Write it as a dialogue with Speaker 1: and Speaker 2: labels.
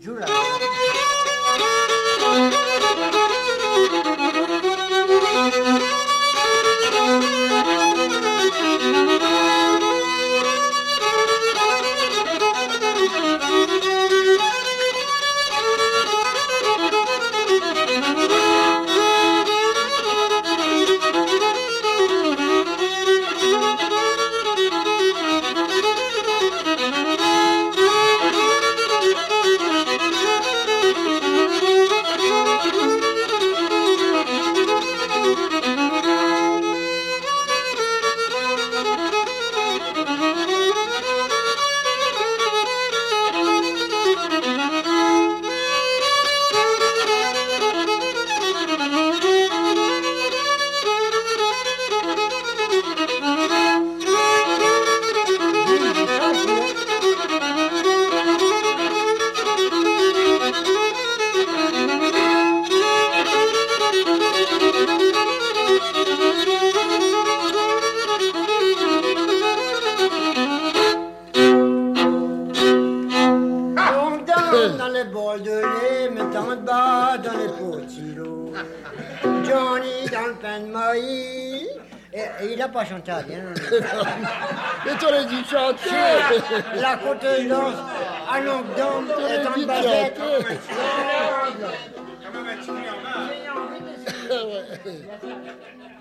Speaker 1: tout là. Dans les bols de lait, mettant de bas dans les potilos. Johnny dans le pain de maïs. Et il n'a pas chanté à bien.
Speaker 2: Mais tu l'as dit chanter.
Speaker 1: La côte danse à longue dame est en basette.
Speaker 3: Quand même un petit peu en bas.